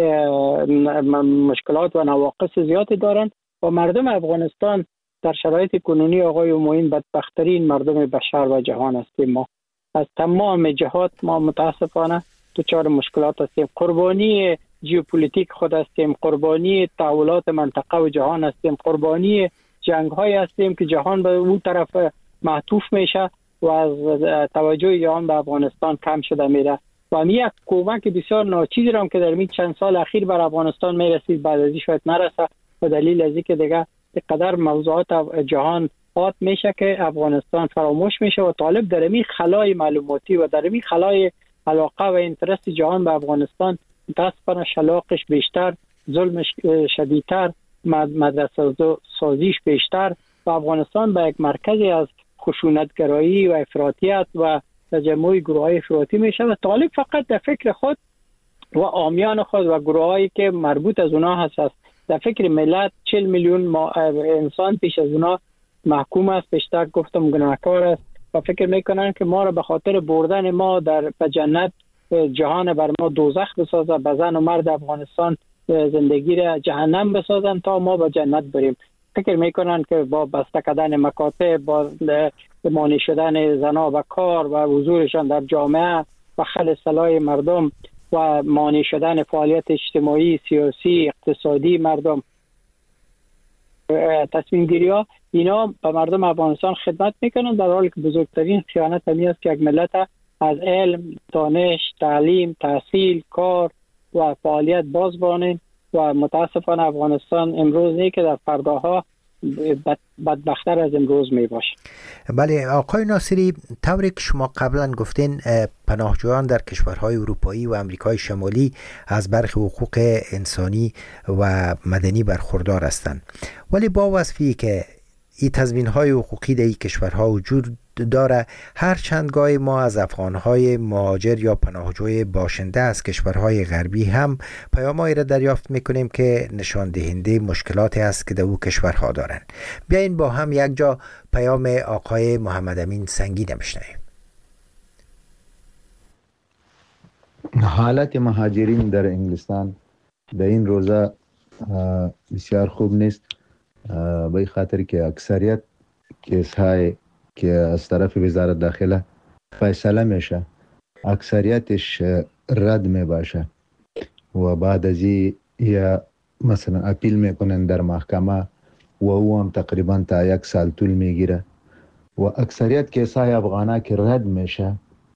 مشکلات و نواقص زیادی دارن و مردم افغانستان در شرایط کنونی آقای معین بدبخترین مردم بشر و جهان هستیم. ما از تمام جهات ما متاسفانه دچار مشکلات هستیم، قربانی ژئوپلیتیک خود هستیم، قربانی تحولات منطقه و جهان هستیم، قربانی جنگ های هستیم که جهان به اون طرف معطوف میشه و از توجه جهان به افغانستان کم شده میره و همین یک کمک بسیار ناچیزی را که در چند سال اخیر بر افغانستان میرسید بعد از این شاید نرسه به دلیل از اینکه دیگه قدر موضوعات جهان حاد میشه که افغانستان فراموش میشه و طالب در این خلای معلوماتی و در این خلای علاقه و اینترست جهان به افغانستان متاسفانه شلاقش بیشتر، ظلمش شدیدتر، مدرسه سازیش بیشتر و افغانستان به یک مرکزی از خشونتگرایی و افراطیت و تجمع گروه‌های افراطی میشه و طالب فقط در فکر خود و عامیان خود و گروهایی که مربوط از اونها هست در فکر ملت 40 میلیون انسان پیش از اونها محکوم است، بیشتر گفتم گناهکار است و فکر میکنن که ما را به خاطر بردن ما به جنت جهان بر ما دوزخ بسازه، به زن و مرد افغانستان زندگی را جهنم بسازن تا ما به جنت بریم. فکر میکنن که با بسته کردن مکاتب، با مانع شدن زنها به کار و حضورشان در جامعه و خل سلاح مردم و مانع شدن فعالیت اجتماعی، سیاسی، اقتصادی مردم، تصمیم گیری ها، اینا به مردم افغانستان خدمت میکنن، در حالی که بزرگترین خیانت همی است که یک ملت از علم، دانش، تعلیم، تحصیل، کار و فعالیت بازبانند و متاسفانه افغانستان امروز نه که در فرداها بدبختر از امروز می باشه. بله آقای ناصری، طوری که شما قبلا گفتین پناهجویان در کشورهای اروپایی و امریکای شمالی از برخی حقوق انسانی و مدنی برخوردار هستند، ولی با وصفی که این تضمین‌های حقوقی در این کشورها وجود داره، هر چند گاهی ما از افغان‌های مهاجر یا پناهجوی باشنده از کشورهای غربی هم پیام‌هایی را دریافت می‌کنیم که نشان دهنده مشکلاتی است که در او کشورها دارند. بیاین با هم یک جا پیام آقای محمد امین سنگی بشنویم. حالت مهاجرین در انگلستان در این روزا بسیار خوب نیست، به این خاطر که اکثریت کیس‌های که از طرف وزارت داخله فیصله میشه اکثریتش رد میباشه و بعد از این یا مثلا اپیل میکنن در محکمه و او هم تقریبا تا 1 سال طول میگیره و اکثریت کیس‌های افغانا که رد میشه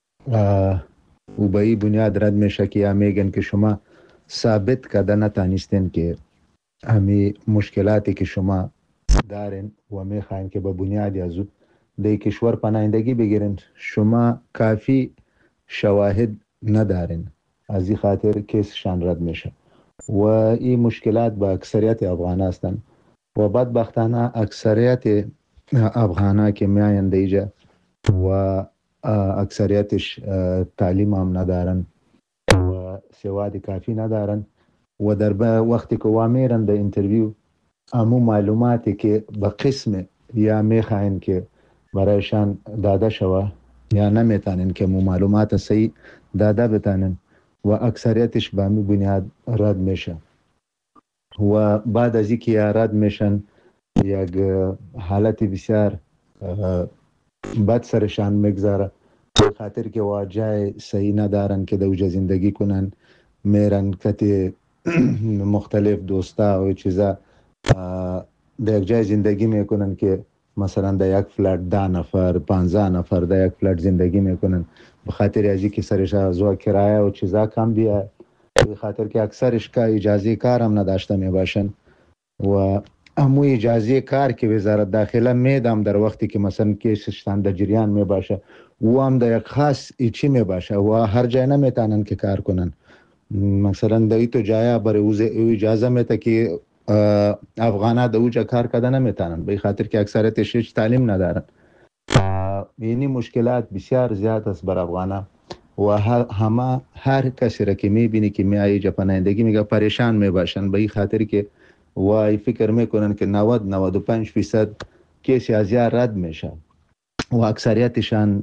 و به این بنیاد رد میشه که یا میگن که شما ثابت کرده نتانستین که همی مشکلاتی که شما دارین و میخواین که به بنیاد از در کشور پناهندگی بگیرین، شما کافی شواهد ندارین، از این خاطر کیسشان رد میشه و این مشکلات با اکثریت افغان هستند و بدبختانه اکثریت افغان که میاین دیجا و اکثریتش تعلیم هم ندارن و سواد کافی ندارن و در وقتی که وامیرن در انترویو امو معلوماتی که به قسم یا میخواین که برایشان داده شوه یا نمیتانن که معلومات صحیح داده بتانن و اکثریتش به می بنیاد رد میشه و بعد از اینکه رد میشن یک حالت بسیار بد سرشان میگذاره به خاطر که واجه صحیح ندارن که دوجه زندگی کنن، میرن کتی مختلف دوستا و چیزا در یک جای زندگی میکنن که مثلا در یک فلات 10 نفر 15 نفر در یک فلات زندگی میکنن به خاطر ازی که سرش از کرایه و چیزا کم بیه، به خاطر که اکثرش که اجازه کار هم نداشته میباشن و امو اجازه کار که وزارت داخله میدم در وقتی که مثلا کیسشتان در جریان میباشه و هم در یک خاص ایچی میباشه و هر جای نمیتانن که کار کنن، مثلا در ایتو جای برای او اجازه میده که افغانات در اوجا کار کده نمیتانن به خاطر که اکثریتش هیچ تعلیم ندارن. اینی مشکلات بسیار زیاد است بر افغانا و هر کسی را که میبینی که میایی جا پناهندگی میگه پریشان میباشن به خاطر که وای فکر میکنن که 90-95% کیسی از یا رد میشه و اکثریتشان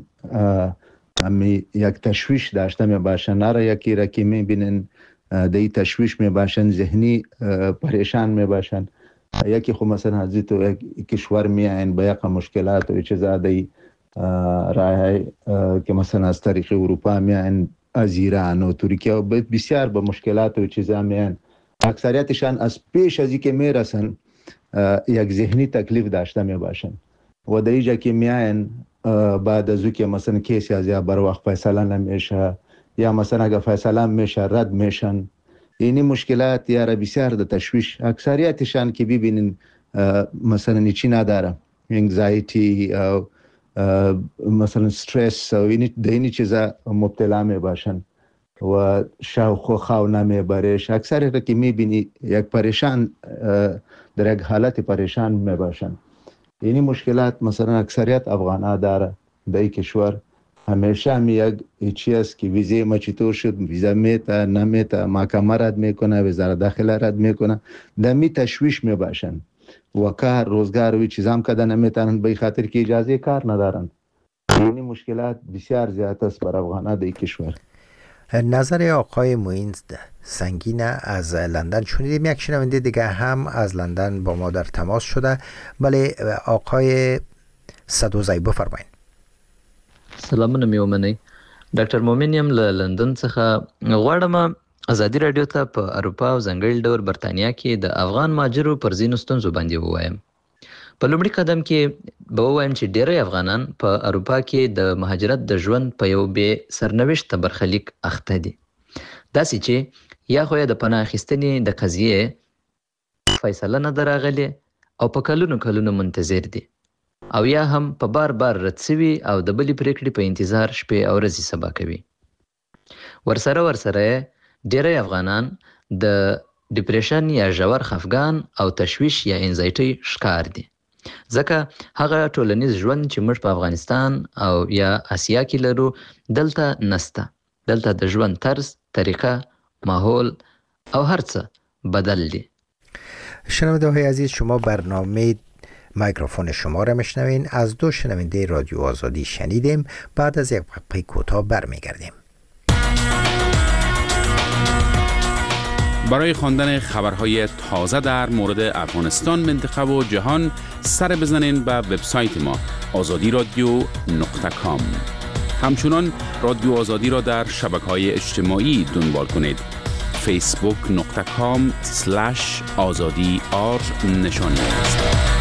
یک تشویش داشته میباشن، نره یکی را که میبینن دی تشویش میباشن، ذهنی پریشان میباشن، یکی خب مثلا از تو یک کشور میاین با یک مشکلات و چیزا دی راه که مثلا از طریق اروپا میاین، از ایران و ترکیه و بسیار با مشکلات و چیزا میاین، اکثریتشان از پیش از اینکه میرسن یک ذهنی تکلیف داشته میباشن و در اینجا که میاین بعد از که مثلا کیسی از یا بر وقت فیصله نمیشه یا مثلا اگر فیصله میشه رد میشن، اینی مشکلات یا بسیار در تشویش اکثریتشان که ببینین مثلا نیچی نداره، انگزایتی مثلا استرس و اینی چیزا مبتلا میباشن و شوق خو نمیبرش، اکثر را که میبینی یک پریشان در یک حالت پریشان میباشن. اینی مشکلات مثلا اکثریت افغان داره در این کشور، همیشه یک چیز است که ویزه ما چطور شد، ویزه میتا نمیتا، محکمه رد میکنه، وزارت داخله رد میکنه، دمی تشویش میباشن و کار روزگار و چیزام کده نمیتونن به خاطر که اجازه کار ندارن. اینی مشکلات بسیار زیاد است بر افغان در این کشور. نظر آقای معین سنگین از لندن شنیدیم. یک شنونده دیگه هم از لندن با ما در تماس شده. بله آقای صدوزی بفرمایید. سلامونه میومنی ډاکټر مومن یم له لندن څخه. غواړم ازادي رادیو ته په اروپا او ځانګړي ډول برتانیا کې د افغان مهاجرو پر ځینو ستونزو باندې ووایم. په لومړي قدم کې به ووایم چې ډېری افغانان په اروپا کې د مهاجرت د ژوند په یو بې سرنوشته برخلیک اخته دي. داسې چې یا خو د پناه اخیستنې د قضیې فیصله نه دراغلي او په کلونو منتظر دي او یا هم په بار رد سوي او د بلې پریکړې په انتظار شپې او ورځې سبا کوي. ورسره ډېری افغانان د ډیپریشن یا ژور خفګان او تشویش یا انزایټي ښکار دي، ځکه هغه ټولنیز ژوند چې موږ په افغانستان او یا آسیا کې لرو دلته نسته. دلته د ژوند طرز، طریقه، ماحول او هر څه بدل دي. شنونده‌های عزیز، شما برنامه میکروفون شما را میشنوین. از 2 شنونده رادیو آزادی شنیدیم. بعد از یک وقفه کوتاه برمیگردیم. برای خواندن خبرهای تازه در مورد افغانستان، منطقه و جهان سر بزنین به وبسایت ما azadiradio.com. همچنان رادیو آزادی را در شبکه‌های اجتماعی دنبال کنید. facebook.com/azadi_r نشانی است.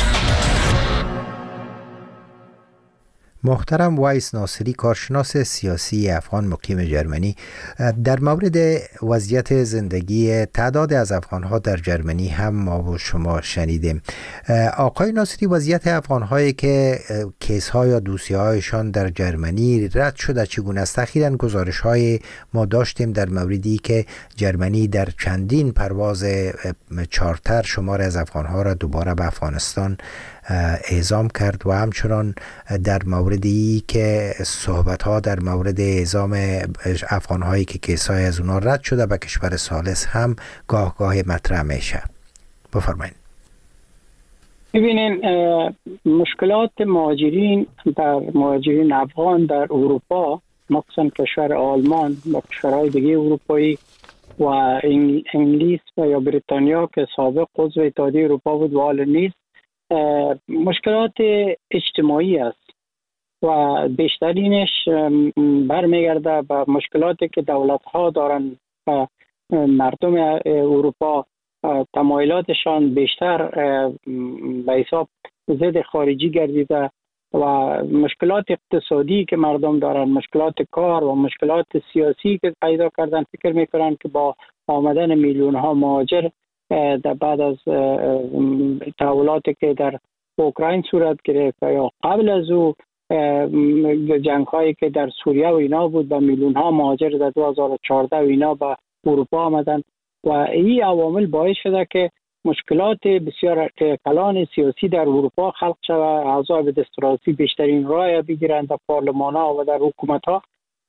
محترم وایس ناصری، کارشناس سیاسی افغان مقیم جرمنی، در مورد وضعیت زندگی تعداد از افغانها در جرمنی هم ما و شما شنیدیم. آقای ناصری، وضعیت افغانهایی که کیس‌ها یا دوسیه‌هایشان در جرمنی رد شده چگونه است؟ اخیراً گزارش‌های ما داشتیم در موردی که جرمنی در چندین پرواز چارتر شمار از افغانها را دوباره به افغانستان اعزام کرد و همچنان در موردی که صحبت‌ها در مورد اعزام افغان‌هایی که کیس‌های از اونها رد شده به کشور ثالث هم گاه مطرح میشه. بفرمایید. ببینین، مشکلات مهاجرین افغان در اروپا، مخصوصا کشور آلمان و کشورهای دیگه اروپایی و انگلیس و یا بریتانیا که سابق عضو اتحادیه اروپا بود و حال نیست، مشکلات اجتماعی است و بیشترینش برمیگرده به مشکلاتی که دولت‌ها دارن و مردم اروپا تمایلاتشان بیشتر به حساب ضد خارجی گردیده و مشکلات اقتصادی که مردم دارن، مشکلات کار و مشکلات سیاسی که پیدا کردن، فکر میکنن که با آمدن میلیون ها مهاجر در بعد از تحولاتی که در اوکراین صورت گرفت یا قبل از او جنگ هایی که در سوریه و اینا بود، با میلیون ها مهاجر در 2014 و اینا به اروپا آمدن و این عوامل باعث شده که مشکلات بسیار کلان سیاسی در اروپا خلق شود. اعضای به دستوراتی بیشترین رای بگیرند در پارلمان ها و در حکومت ها.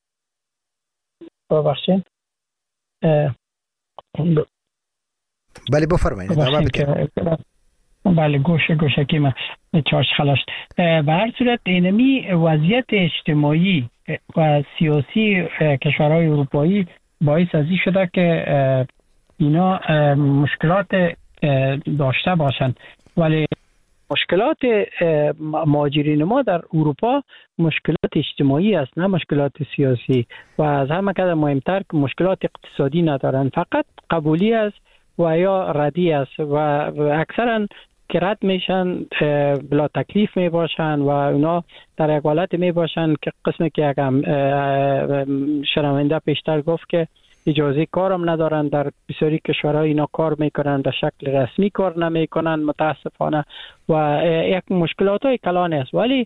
ببخشید. بله بفرمایید. بله گوشه ما چارش خلاص. به هر صورت اینمی وضعیت اجتماعی و سیاسی کشورهای اروپایی باعث از این شده که اینا مشکلات داشته باشند، ولی مشکلات مهاجرین ما در اروپا مشکلات اجتماعی است، نه مشکلات سیاسی، و از همه که مهمتر مشکلات اقتصادی ندارند، فقط قبولی است و یا ردی است و اکثرا که رد میشن بلا تکلیف می باشن و اونا در یک حالت می باشن که قسمی که یکم شنونده پیشتر گفت که اجازه کارم ندارن. در بسیاری کشورها اینا کار میکنن، به شکل رسمی کار نمیکنن متاسفانه و یک مشکلات های کلان است. ولی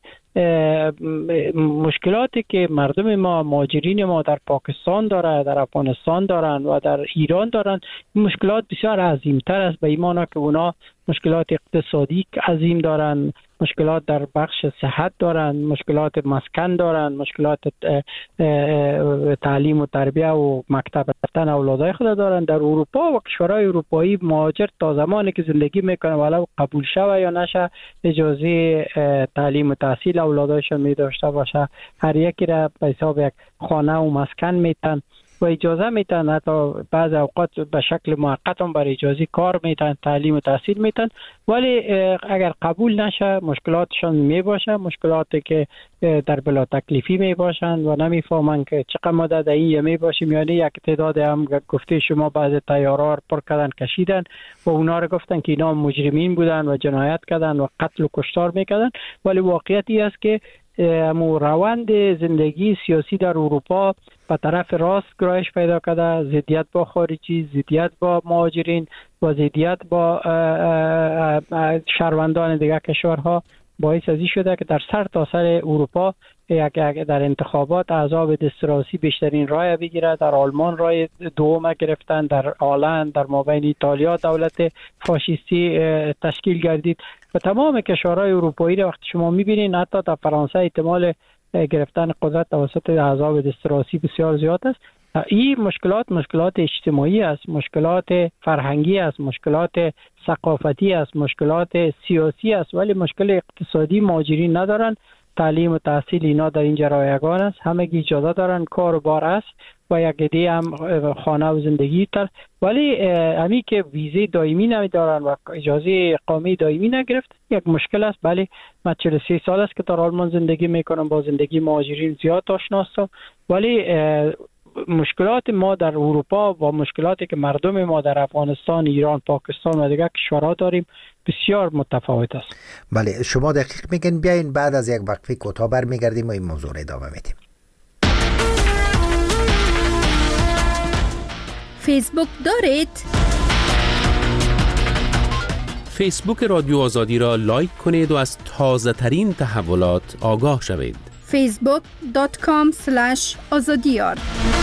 مشکلاتی که مردم ما مهاجرین ما در پاکستان داره، در افغانستان دارن و در ایران دارن، مشکلات بسیار عظیمتر است، به ایمانا که اونا مشکلات اقتصادی عظیم دارن، مشکلات در بخش صحت دارن، مشکلات مسکن دارن، مشکلات تعلیم و تربیه و مکتب رفتن اولادای خود دارن. در اروپا و کشورهای اروپایی مهاجر تا زمانی که زندگی میکنه ولو قبول شوه یا نشه اجازه تعلیم و تحصیل اولادایشون می داشته باشه، هر یکی را به حساب یک خانه و مسکن میتن و اجازه میتن، حتی بعض اوقات به شکل موقت هم بر اجازه کار میتن، تعلیم و تحصیل میتن، ولی اگر قبول نشه مشکلاتشون می باشه، مشکلاتی که در بلا تکلیفی می باشن و نمیفهمن که چقدر مدت این می باشیم. یعنی یک تعداد هم گفته شما بعض طیارها پر کردن کشیدن و اونا رو گفتن که اینا مجرمین بودن و جنایت کردن و قتل و کشتار میکردن، ولی واقعیت این است که روند زندگی سیاسی در اروپا به طرف راست گرایش پیدا کرده، ضدیت با خارجی، ضدیت با مهاجرین و ضدیت با شهروندان دیگر کشورها باعث ازی شده که در سرتاسر اروپا در انتخابات احزاب دستراسی بیشترین رای بگیره. در آلمان رای دوم گرفتن، در هلند، در مابین ایتالیا دولت فاشیستی تشکیل گردید و تمام کشورهای اروپایی را وقتی شما میبینین حتی در فرانسه احتمال گرفتن قدرت توسط احزاب دستراسی بسیار زیاد است. این مشکلات اجتماعی است، مشکلات فرهنگی است، مشکلات ثقافتی است، مشکلات سیاسی است، ولی مشکل اقتصادی مهاجرین ندارن. تعلیم و تحصیل اینا در اینجا رایگان است، همگی اجازه دارن، کار و بار است و یک عده هم خانه و زندگی تر، ولی همی که ویزه دائمی نمیدارن و اجازه اقامه دائمی نگرفت یک مشکل است. بله من 43 سال است که در آلمان زندگی میکنم، با زندگی مهاجرین زیاد آشنا هستم، ولی مشکلات ما در اروپا و مشکلاتی که مردم ما در افغانستان، ایران، پاکستان و دیگر کشورها داریم بسیار متفاوت است. بله شما دقیق میگن. بیاین بعد از یک وقفه کوتاه برمیگردیم و این موضوع را ادامه میدیم. فیسبوک دارید؟ فیسبوک رادیو آزادی را لایک کنید و از تازه ترین تحولات آگاه شوید. facebook.com/azadiyar.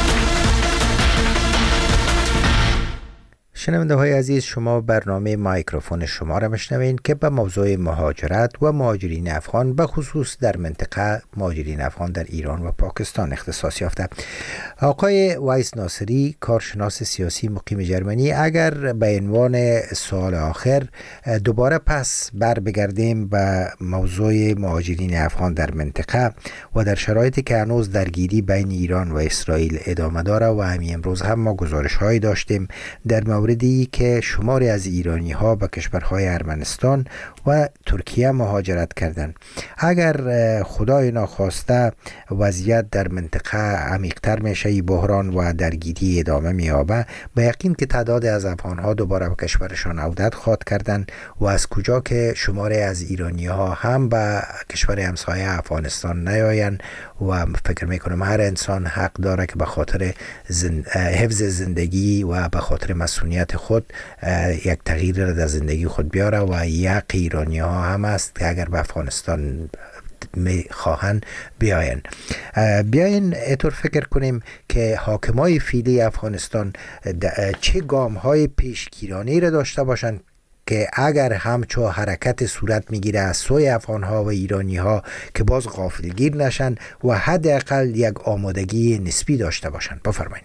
شنونده های عزیز، شما برنامه مایکروفون شما را میشنوین که به موضوع مهاجرت و مهاجرین افغان به خصوص در منطقه مهاجرین افغان در ایران و پاکستان اختصاص یافته. آقای وایس ناصری، کارشناس سیاسی مقیم جرمنی، اگر به عنوان سوال آخر دوباره پس بر بگردیم به موضوع مهاجرین افغان در منطقه و در شرایطی که هنوز درگیری بین ایران و اسرائیل ادامه داره و همین امروز هم ما گزارش هایی داشتیم در موردی که شماری از ایرانی ها به کشورهای ارمنستان و ترکیه مهاجرت کردند. اگر خدای ناخواسته وضعیت در منطقه عمیق‌تر میشه، این بحران و درگیری ادامه می‌یابه، به یقین که تعداد از افغان‌ها دوباره به کشورشان عودت خواهد کردن و از کجا که شماری از ایرانی‌ها هم به کشور همسایه افغانستان نیایند و فکر میکنم هر انسان حق داره که به خاطر حفظ زندگی و به خاطر مسئولیت خود یک تغییر را در زندگی خود بیاره و یک ایرانی ها هم است که اگر به افغانستان میخواهن بیاین اطور فکر کنیم که حاکمای فعلی افغانستان چه گام های پیشگیرانه را داشته باشند که اگر همچو حرکت صورت میگیره از سوی افغانها و ایرانیها که باز غافلگیر نشن و حداقل یک آمادگی نسبی داشته باشند. بفرمایید.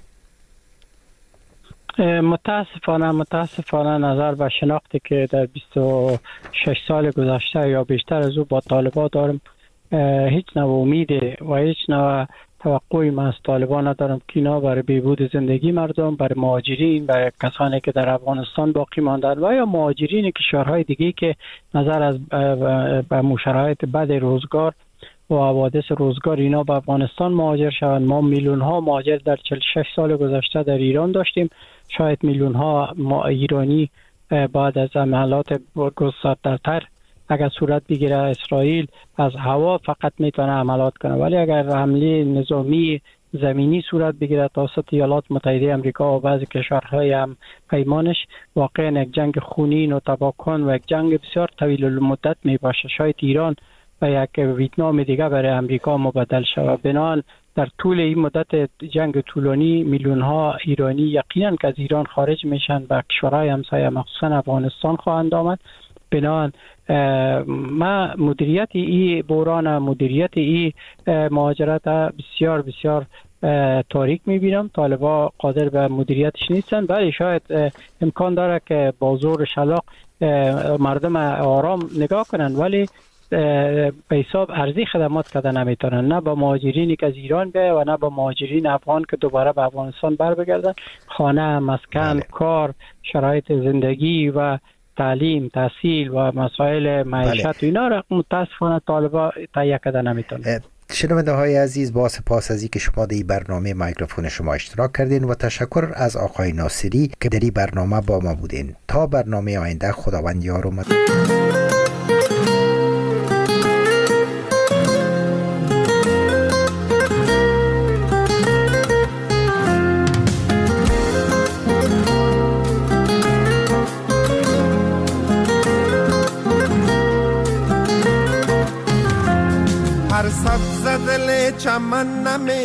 متاسفانه نظر به شناختی که در 26 سال گذشته یا بیشتر از او با طالبان دارم، هیچ نوع امید و هیچ نوع توقعی من از طالبان ندارم که اینا برای بهبود زندگی مردم، برای مهاجرین، برای کسانی که در افغانستان باقی ماندن و یا مهاجرین کشورهای دیگه که نظر از به شرایط بد روزگار و حوادث روزگار اینا به افغانستان مهاجر شوند. ما میلیون ها مهاجر در 46 سال گذشته در ایران داشتیم. شاید میلیون ها ایرانی بعد از عملیات گسترده‌تر اگر صورت بگیره اسرائیل از هوا فقط میتونه عملیات کنه، ولی اگر حمله نظامی زمینی صورت بگیره توسط ایالات متحده آمریکا و بعضی کشورهای هم پیمانش، واقعا یک جنگ خونین و تباهکن و یک جنگ بسیار طویل المدت می باشه. شاید ایران و یک ویتنام دیگه برای آمریکا مبدل شود. بنابراین در طول این مدت جنگ طولانی میلیون ها ایرانی یقینا که از ایران خارج میشن و کشورهای همسایه مخصوصا افغانستان خواهند آمد. بنابراین ما مدیریت این بحران، مدیریت این مهاجرت بسیار بسیار تاریک میبینم. طالبان قادر به مدیریتش نیستن، ولی شاید امکان داره که با زور شلاق مردم آرام نگاه کنن، ولی به حساب ارزی خدمات کردن نمیتونن، نه با مهاجرینی که از ایران بیاین و نه با مهاجرین افغان که دوباره به افغانستان بر بگردن. خانه، مسکن، کار، شرایط زندگی و تعلیم، تحصیل و مسائل معیشت و اینا را متاسفانه طالبان تهیه کردن نمیتونن. شنونده های عزیز، با سپاس از اینکه شما در این برنامه مایکروفون شما اشتراک کردین و تشکر از آقای ناصری که در این برنامه با ما بودین. تا برنامه آینده، خداوند یار و مدد.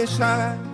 شهر